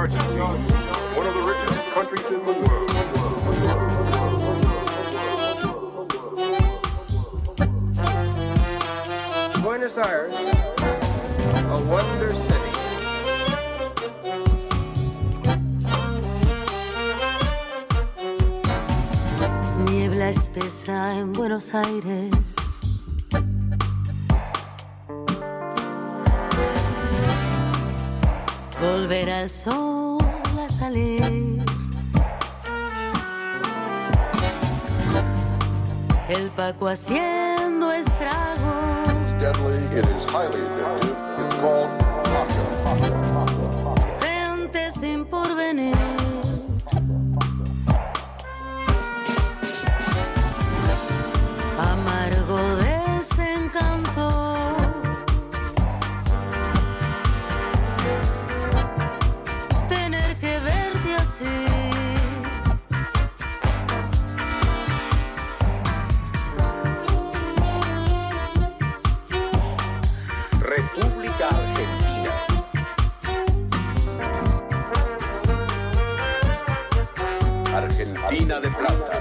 Argentina, one of the richest countries in the world. Buenos Aires, a wonder city. Niebla espesa en Buenos Aires. Volverá el sol a salir. El Paco haciendo estragos. It's deadly, it is highly addictive. It's called Paco. Gente sin porvenir. Amargo desencanto. Tener que verte así. República Argentina. Argentina de Plata.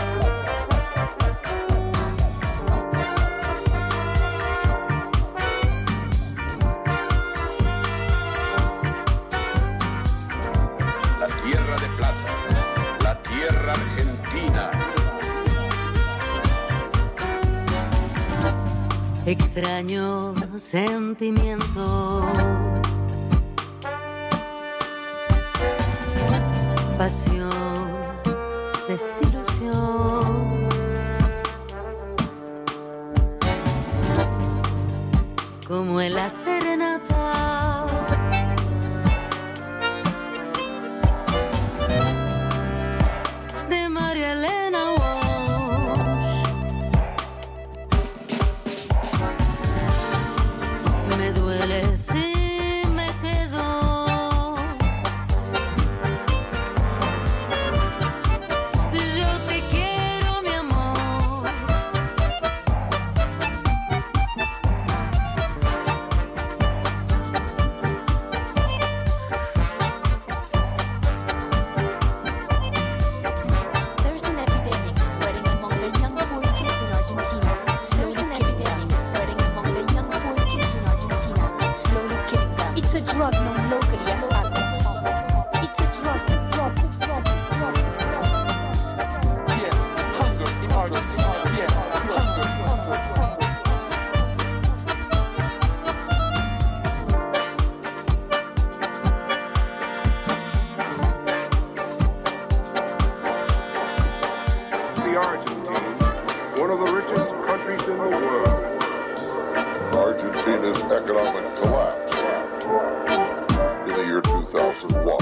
La tierra de plata, la tierra argentina. Extraño sentimiento. Pasión, desilusión. Como en la serenata. De María Elena Walsh. Me duele si me quedo. Yo te quiero, mi amor. There's an epidemic spreading among the young poor kids in Argentina. There's an epidemic spreading among the young poor kids in Argentina, slowly killing them. It's a drug known locally as Paco. It's a drug. Yes, hunger in Argentina. Yes, hunger. The Argentine, one of the richest countries in the world. Argentina's economic collapse in the year 2001.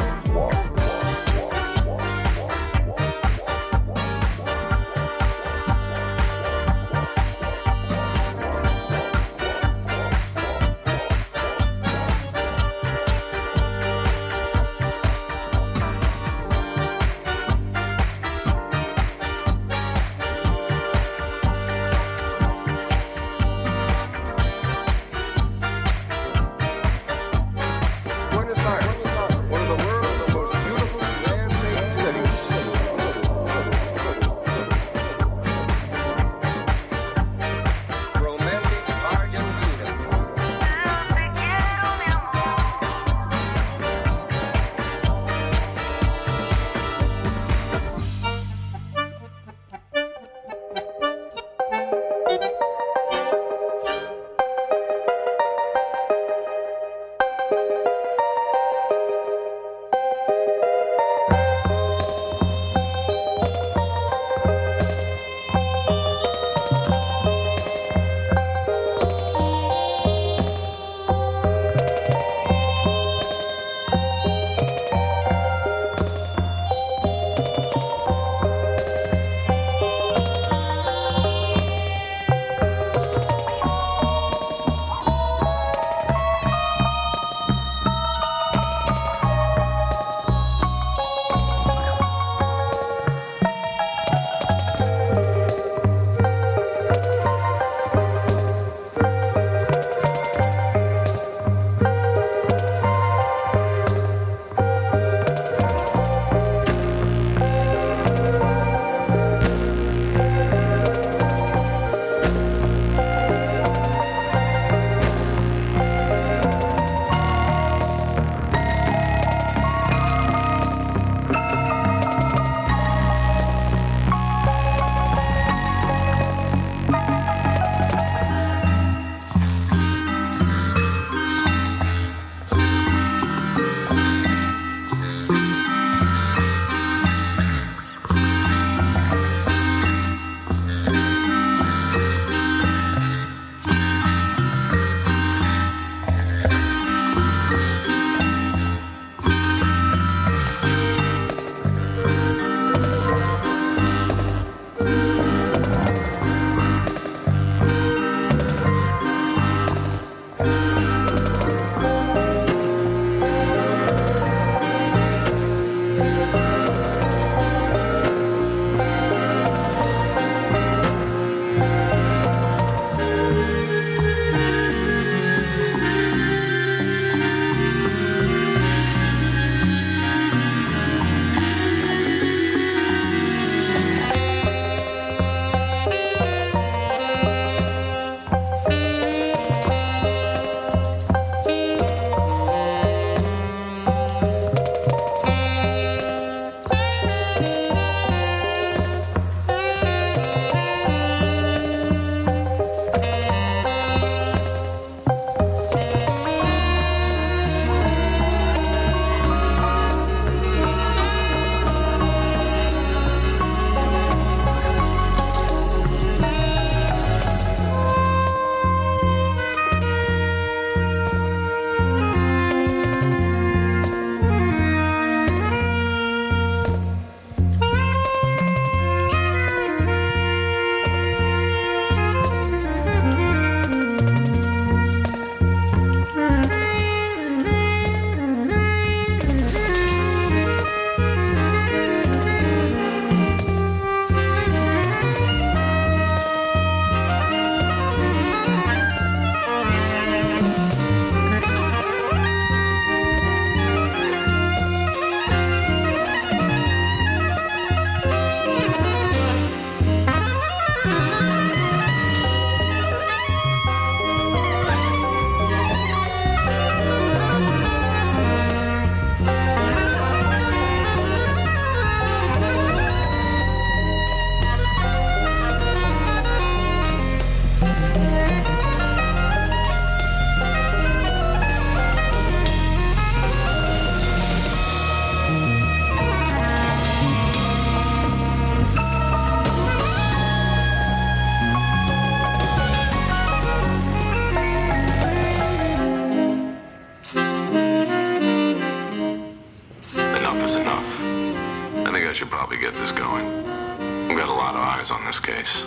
eyes on this case.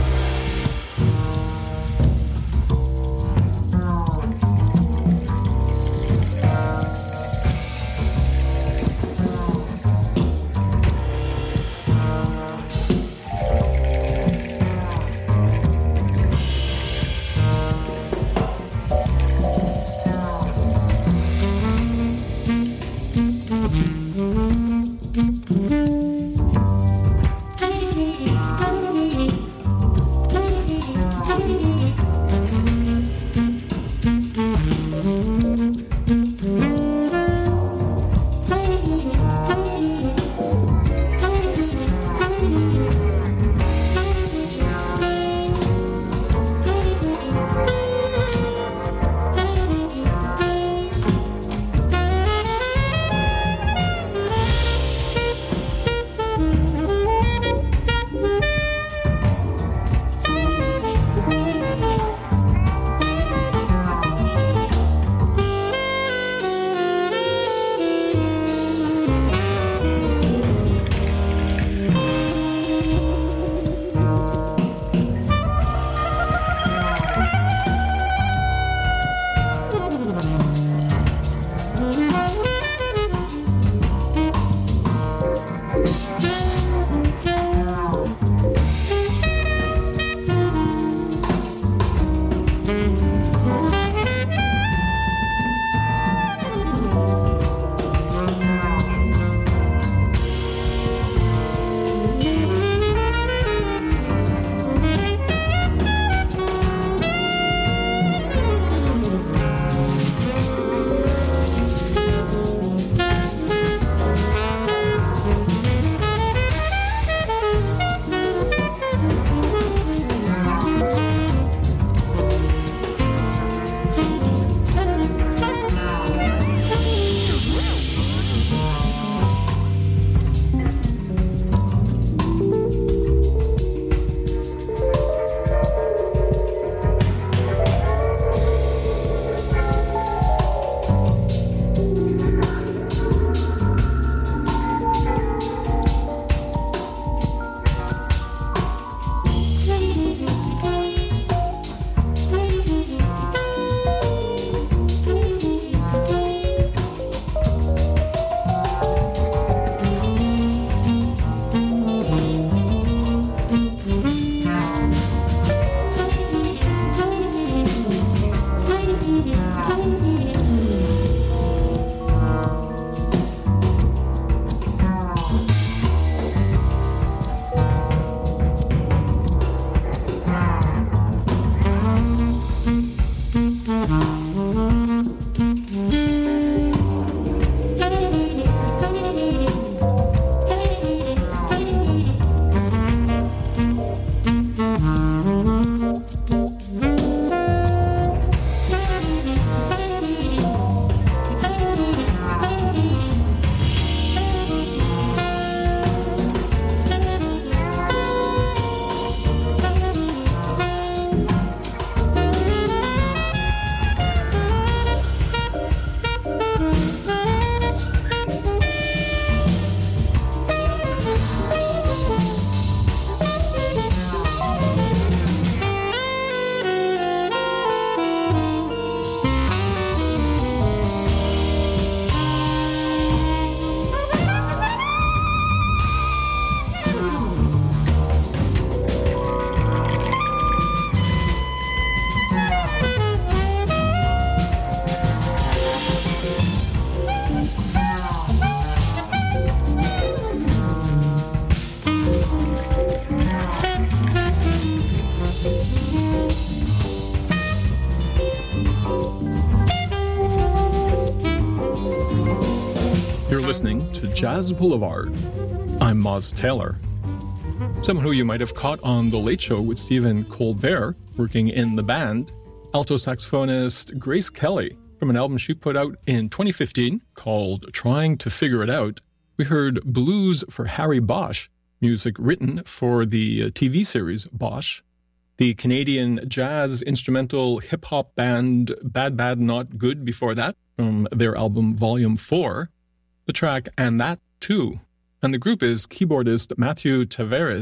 listening to Jazz Boulevard. I'm Moz Taylor. Someone who you might have caught on The Late Show with Stephen Colbert, working in the band, alto saxophonist Grace Kelly, from an album she put out in 2015 called Trying to Figure It Out. We heard Blues for Harry Bosch, music written for the TV series Bosch. The Canadian jazz instrumental hip-hop band Bad Bad Not Good before that, from their album Volume 4. The track And That Too. And the group is keyboardist Matthew Tavares,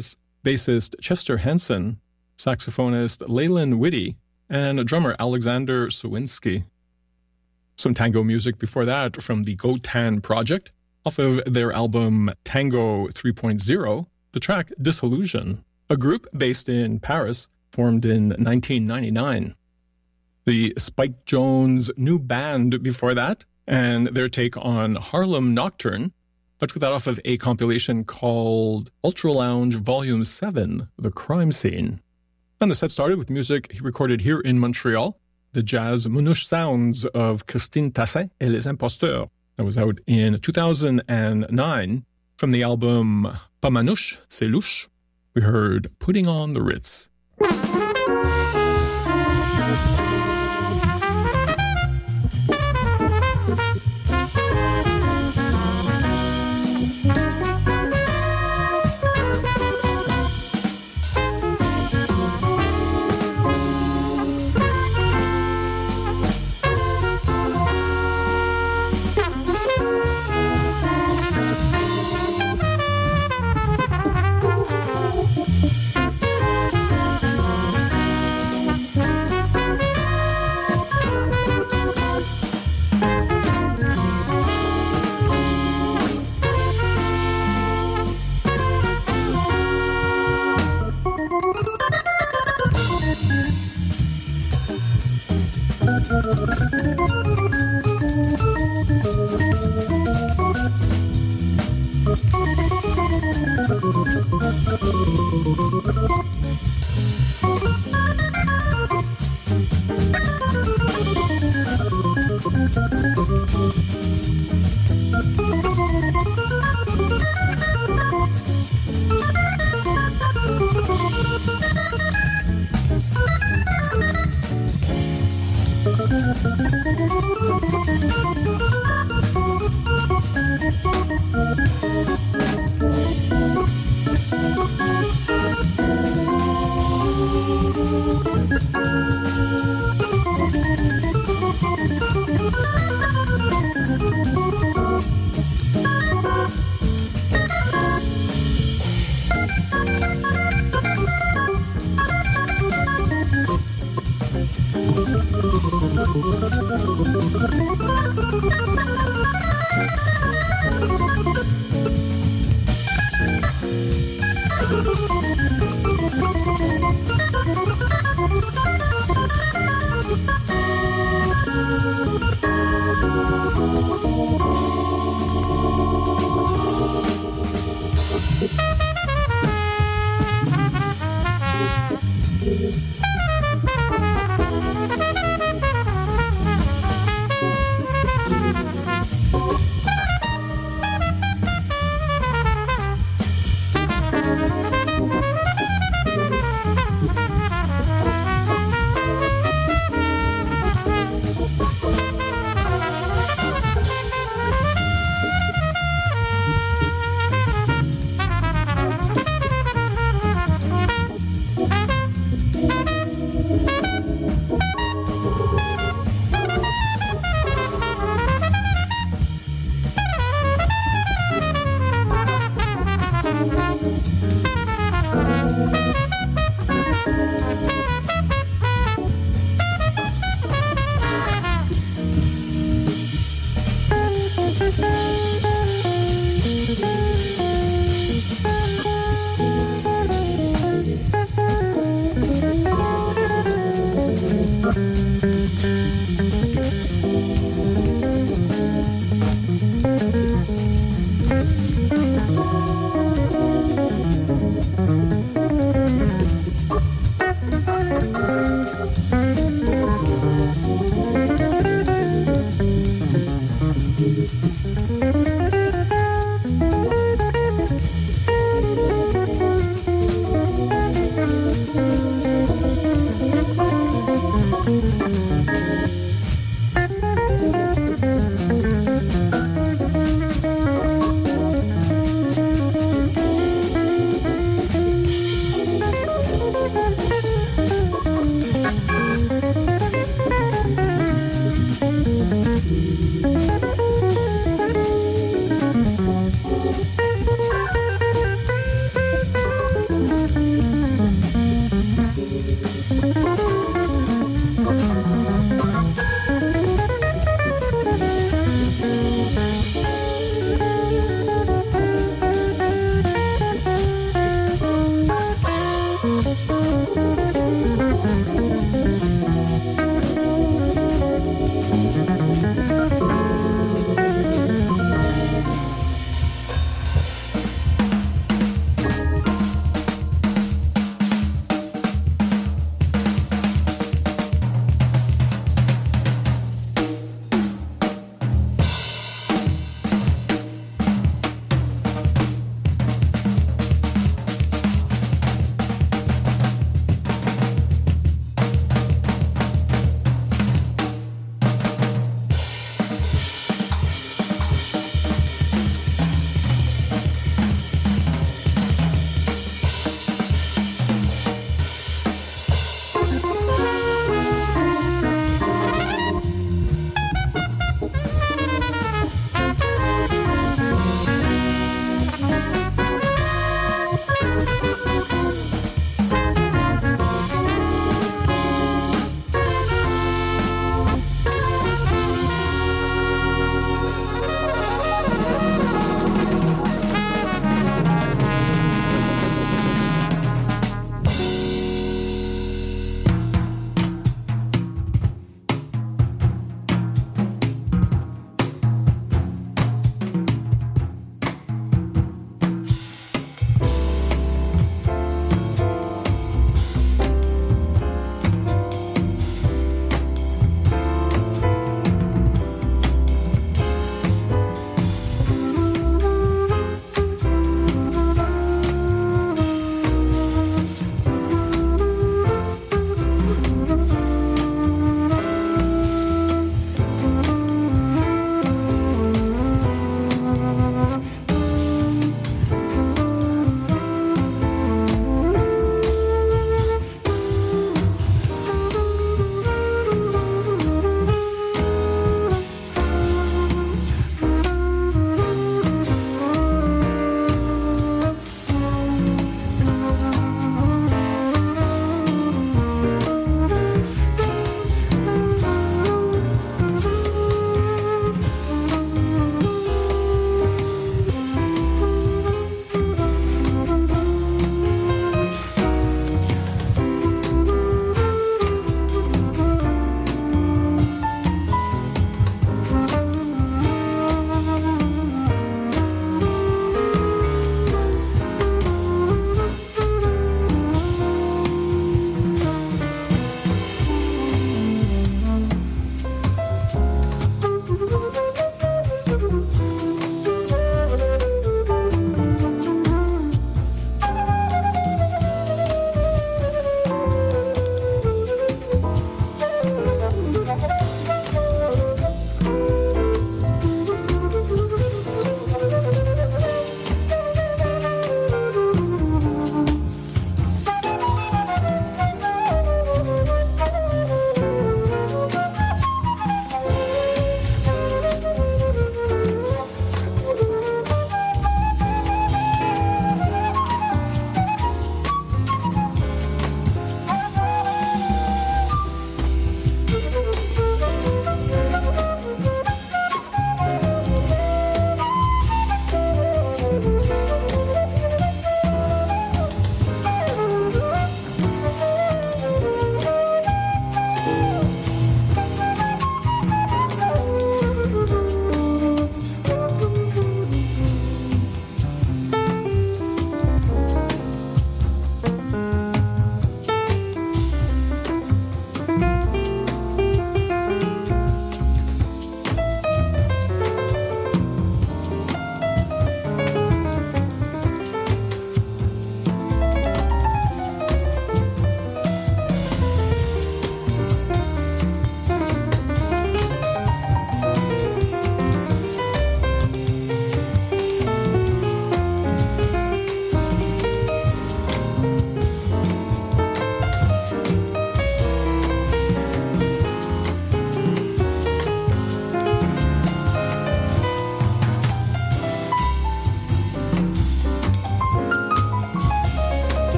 bassist Chester Hansen, saxophonist Leyland Whitty, and drummer Alexander Sawinski. Some tango music before that from the Gotan Project, off of their album Tango 3.0, the track Disillusion, a group based in Paris, formed in 1999. The Spike Jones New Band before that, and their take on Harlem Nocturne. I took that off of a compilation called Ultra Lounge Volume 7, The Crime Scene. And the set started with music he recorded here in Montreal, the jazz Manouche sounds of Christine Tassin et les Imposteurs. That was out in 2009 from the album Pas Manouche, C'est Louche. We heard Putting on the Ritz.